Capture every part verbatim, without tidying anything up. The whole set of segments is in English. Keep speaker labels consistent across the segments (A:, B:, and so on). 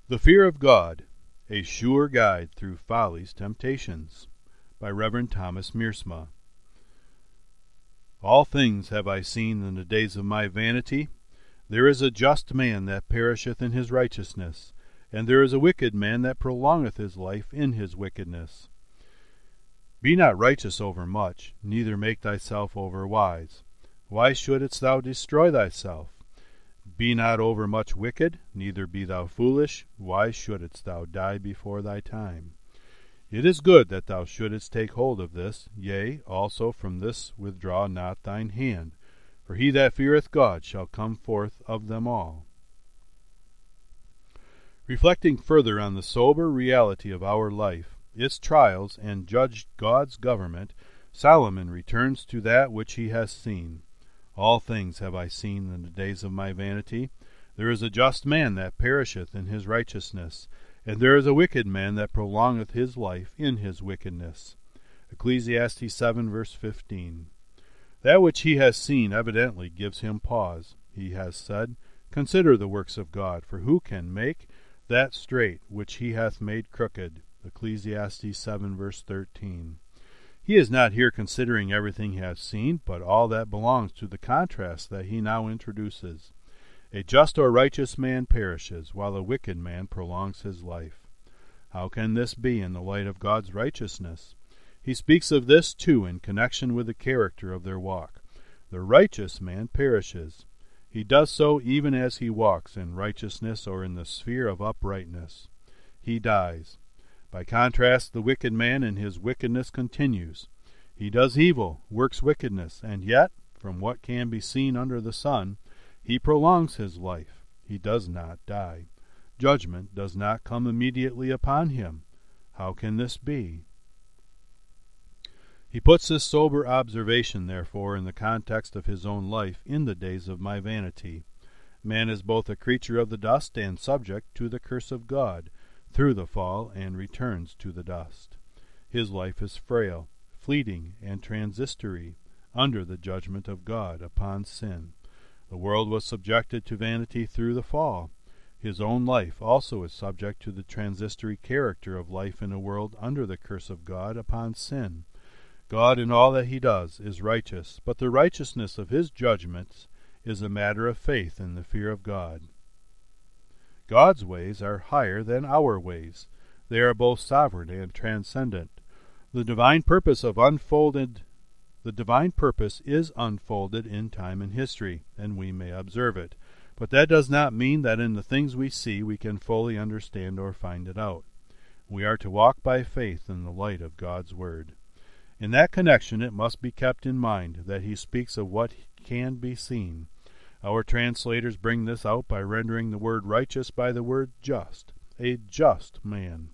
A: The Fear of God, A Sure Guide Through Folly's Temptations, by Reverend Thomas Meersma. All things have I seen in the days of my vanity. There is a just man that perisheth in his righteousness, and there is a wicked man that prolongeth his life in his wickedness. Be not righteous over much, neither make thyself over wise. Why shouldest thou destroy thyself? Be not over much wicked, neither be thou foolish. Why shouldest thou die before thy time? It is good that thou shouldest take hold of this, yea, also from this withdraw not thine hand. For he that feareth God shall come forth of them all. Reflecting further on the sober reality of our life, its trials, and judged God's government, Solomon returns to that which he has seen. All things have I seen in the days of my vanity. There is a just man that perisheth in his righteousness, and there is a wicked man that prolongeth his life in his wickedness. Ecclesiastes seven, verse fifteen. That which he has seen evidently gives him pause. He has said, Consider the works of God, for who can make that straight which he hath made crooked? Ecclesiastes seven, verse thirteen. He is not here considering everything he has seen, but all that belongs to the contrast that he now introduces. A just or righteous man perishes, while a wicked man prolongs his life. How can this be in the light of God's righteousness? He speaks of this, too, in connection with the character of their walk. The righteous man perishes. He does so even as he walks in righteousness or in the sphere of uprightness. He dies. By contrast, the wicked man in his wickedness continues. He does evil, works wickedness, and yet, from what can be seen under the sun, he prolongs his life. He does not die. Judgment does not come immediately upon him. How can this be? He puts this sober observation, therefore, in the context of his own life in the days of my vanity. Man is both a creature of the dust and subject to the curse of God through the fall, and returns to the dust. His life is frail, fleeting, and transitory, under the judgment of God upon sin. The world was subjected to vanity through the fall. His own life also is subject to the transitory character of life in a world under the curse of God upon sin. God in all that he does is righteous, but the righteousness of his judgments is a matter of faith in the fear of God. God's ways are higher than our ways. They are both sovereign and transcendent. The divine purpose of unfolded the divine purpose is unfolded in time and history, and we may observe it. But that does not mean that in the things we see we can fully understand or find it out. We are to walk by faith in the light of God's word. In that connection it must be kept in mind that he speaks of what can be seen. Our translators bring this out by rendering the word righteous by the word just, a just man.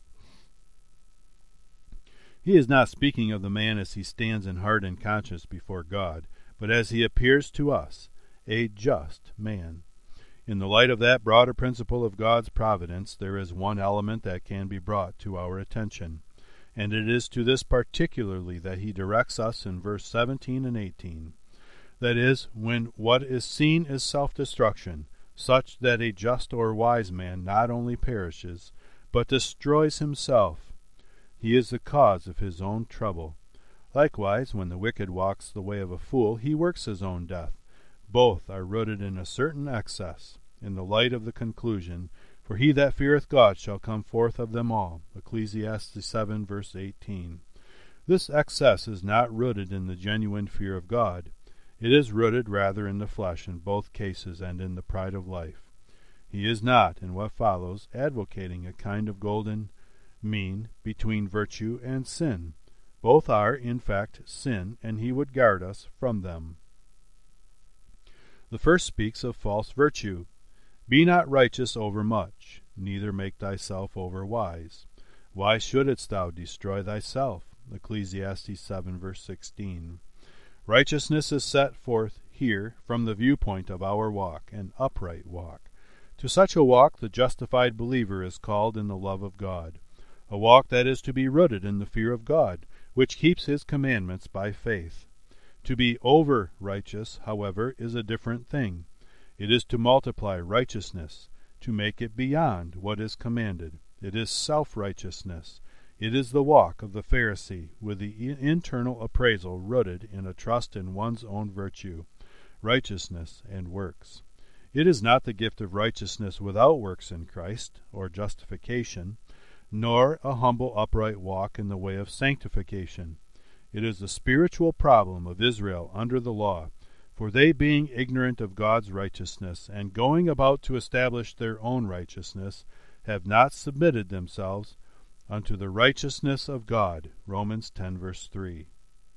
A: He is not speaking of the man as he stands in heart and conscience before God, but as he appears to us, a just man. In the light of that broader principle of God's providence, there is one element that can be brought to our attention, and it is to this particularly that he directs us in verse seventeen and eighteen. That is, when what is seen is self-destruction, such that a just or wise man not only perishes, but destroys himself. He is the cause of his own trouble. Likewise, when the wicked walks the way of a fool, he works his own death. Both are rooted in a certain excess, in the light of the conclusion, For he that feareth God shall come forth of them all. Ecclesiastes seven, verse eighteen. This excess is not rooted in the genuine fear of God. It is rooted rather in the flesh in both cases and in the pride of life. He is not, in what follows, advocating a kind of golden mean between virtue and sin. Both are, in fact, sin, and he would guard us from them. The first speaks of false virtue. Be not righteous over much, neither make thyself over wise. Why shouldest thou destroy thyself? Ecclesiastes seven, verse sixteen. Righteousness is set forth here from the viewpoint of our walk, an upright walk. To such a walk the justified believer is called in the love of God, a walk that is to be rooted in the fear of God, which keeps his commandments by faith. To be over-righteous, however, is a different thing. It is to multiply righteousness, to make it beyond what is commanded. It is self-righteousness. It is the walk of the Pharisee, with the internal appraisal rooted in a trust in one's own virtue, righteousness, and works. It is not the gift of righteousness without works in Christ, or justification, nor a humble upright walk in the way of sanctification. It is the spiritual problem of Israel under the law, for they being ignorant of God's righteousness, and going about to establish their own righteousness, have not submitted themselves unto the righteousness of God. Romans ten, verse three.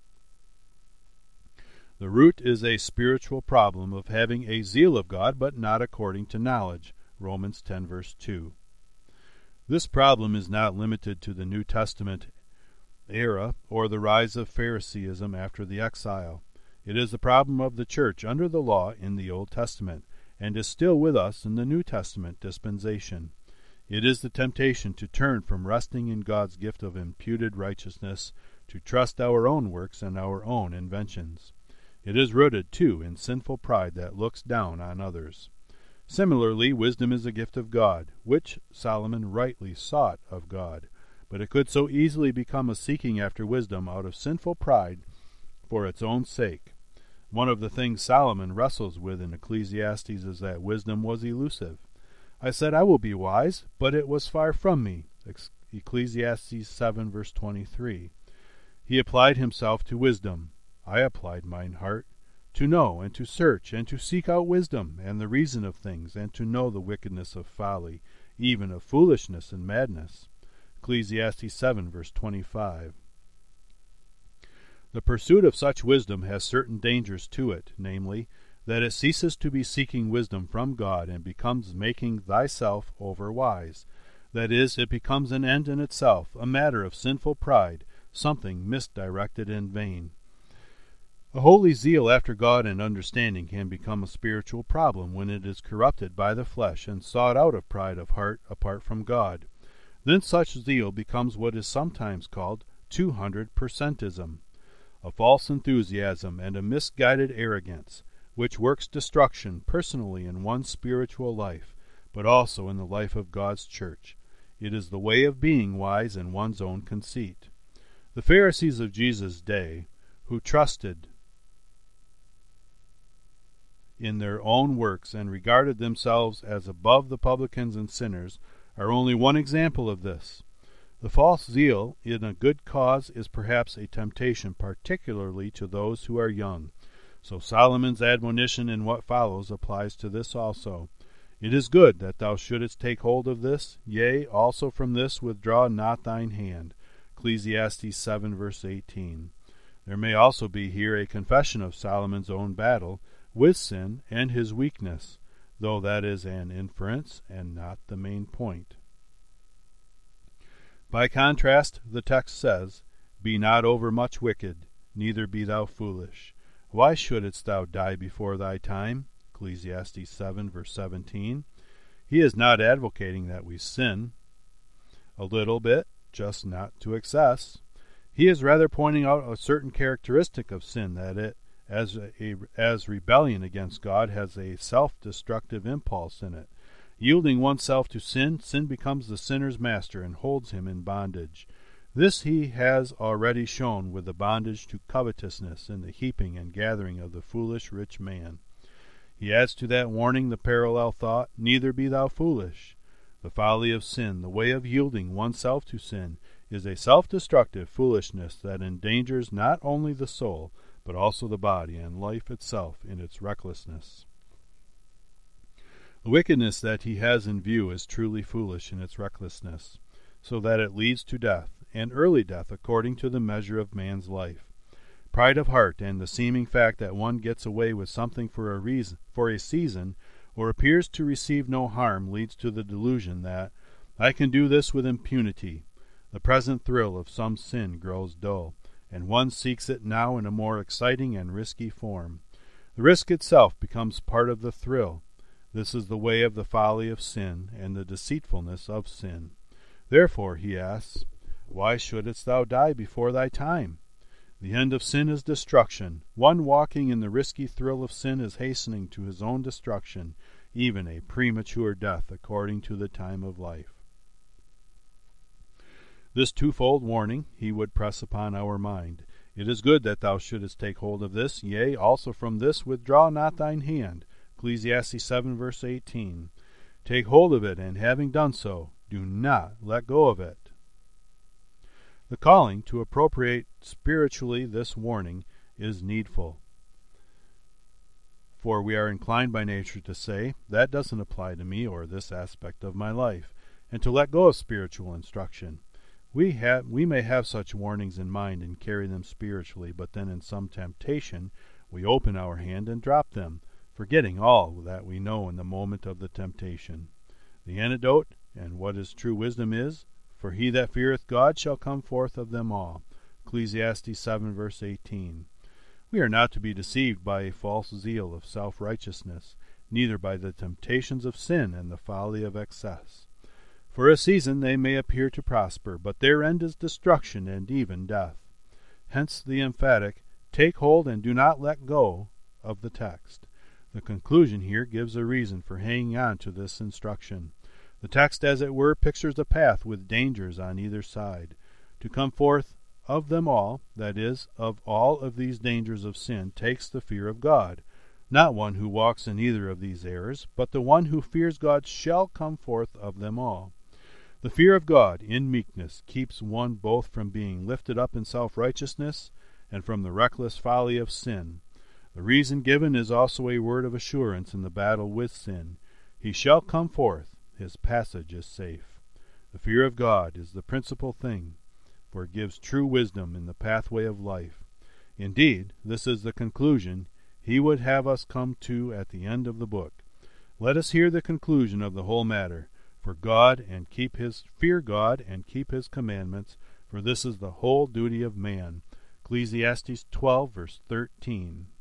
A: The root is a spiritual problem of having a zeal of God, but not according to knowledge. Romans ten, verse two. This problem is not limited to the New Testament era or the rise of Phariseeism after the exile. It is the problem of the church under the law in the Old Testament, and is still with us in the New Testament dispensation. It is the temptation to turn from resting in God's gift of imputed righteousness to trust our own works and our own inventions. It is rooted, too, in sinful pride that looks down on others. Similarly, wisdom is a gift of God, which Solomon rightly sought of God, but it could so easily become a seeking after wisdom out of sinful pride for its own sake. One of the things Solomon wrestles with in Ecclesiastes is that wisdom was elusive. I said, I will be wise, but it was far from me. Ecclesiastes seven, verse twenty-three. He applied himself to wisdom. I applied mine heart to know and to search and to seek out wisdom and the reason of things, and to know the wickedness of folly, even of foolishness and madness. Ecclesiastes seven, verse twenty-five. The pursuit of such wisdom has certain dangers to it, namely, that it ceases to be seeking wisdom from God and becomes making thyself over wise. That is, it becomes an end in itself, a matter of sinful pride, something misdirected and vain. A holy zeal after God and understanding can become a spiritual problem when it is corrupted by the flesh and sought out of pride of heart apart from God. Then such zeal becomes what is sometimes called two hundred percentism, a false enthusiasm and a misguided arrogance, which works destruction personally in one's spiritual life, but also in the life of God's church. It is the way of being wise in one's own conceit. The Pharisees of Jesus' day, who trusted in their own works and regarded themselves as above the publicans and sinners, are only one example of this. The false zeal in a good cause is perhaps a temptation, particularly to those who are young. So Solomon's admonition in what follows applies to this also. It is good that thou shouldest take hold of this, yea, also from this withdraw not thine hand. Ecclesiastes seven, verse eighteen. There may also be here a confession of Solomon's own battle with sin and his weakness, though that is an inference and not the main point. By contrast, the text says, Be not overmuch wicked, neither be thou foolish. Why shouldest thou die before thy time? Ecclesiastes seven, verse seventeen. He is not advocating that we sin a little bit, just not to excess. He is rather pointing out a certain characteristic of sin, that it, as a, as rebellion against God, has a self-destructive impulse in it. Yielding oneself to sin, sin becomes the sinner's master and holds him in bondage. This he has already shown with the bondage to covetousness in the heaping and gathering of the foolish rich man. He adds to that warning the parallel thought, Neither be thou foolish. The folly of sin, the way of yielding oneself to sin, is a self-destructive foolishness that endangers not only the soul, but also the body and life itself in its recklessness. The wickedness that he has in view is truly foolish in its recklessness, so that it leads to death, and early death according to the measure of man's life. Pride of heart and the seeming fact that one gets away with something for a reason, for a season, or appears to receive no harm, leads to the delusion that, I can do this with impunity. The present thrill of some sin grows dull, and one seeks it now in a more exciting and risky form. The risk itself becomes part of the thrill. This is the way of the folly of sin and the deceitfulness of sin. Therefore, he asks, Why shouldest thou die before thy time? The end of sin is destruction. One walking in the risky thrill of sin is hastening to his own destruction, even a premature death according to the time of life. This twofold warning he would press upon our mind. It is good that thou shouldest take hold of this, yea, also from this withdraw not thine hand. Ecclesiastes seven, verse eighteen. Take hold of it, and having done so, do not let go of it. The calling to appropriate spiritually this warning is needful. For we are inclined by nature to say, that doesn't apply to me or this aspect of my life, and to let go of spiritual instruction. We have, we may have such warnings in mind and carry them spiritually, but then in some temptation we open our hand and drop them, forgetting all that we know in the moment of the temptation. The antidote, and what is true wisdom is, for he that feareth God shall come forth of them all. Ecclesiastes seven, verse eighteen. We are not to be deceived by a false zeal of self-righteousness, neither by the temptations of sin and the folly of excess. For a season they may appear to prosper, but their end is destruction and even death. Hence the emphatic, take hold and do not let go of the text. The conclusion here gives a reason for hanging on to this instruction. The text, as it were, pictures a path with dangers on either side. To come forth of them all, that is, of all of these dangers of sin, takes the fear of God. Not one who walks in either of these errors, but the one who fears God shall come forth of them all. The fear of God, in meekness, keeps one both from being lifted up in self-righteousness and from the reckless folly of sin. The reason given is also a word of assurance in the battle with sin. He shall come forth. His passage is safe. The fear of God is the principal thing, for it gives true wisdom in the pathway of life. Indeed, this is the conclusion he would have us come to at the end of the book. Let us hear the conclusion of the whole matter. For God and keep his fear God and keep his commandments, for this is the whole duty of man. Ecclesiastes twelve, verse thirteen.